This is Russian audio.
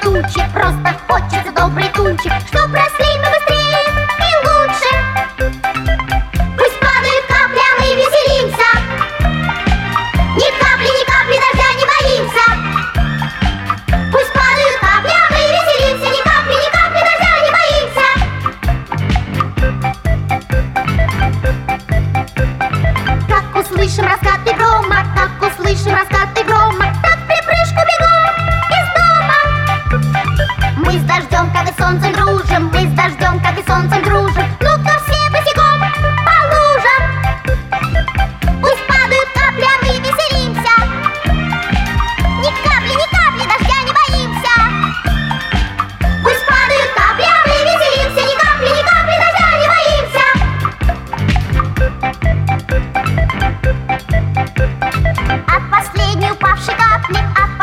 тучи, просто хочется добрый тучи, чтоб росли мы быстрее и лучше. Пусть падают капли, а мы веселимся. Ни капли, ни капли дождя не боимся. Пусть падают капли, а мы веселимся. Ни капли, ни капли дождя не боимся. Как услышим раскаты грома, как услышим раскаты грома, так в припрыжку бегом из дома. Мы с дождем, как и солнцем дружим, мы с дождем, как и солнцем дружим. Ну-ка все босиком по лужам. Пусть падают капли, а мы веселимся. Ни капли, ни капли дождя не боимся. Пусть падают капли, а мы веселимся. Ни капли, ни капли дождя не боимся. От последней упавшей капли, от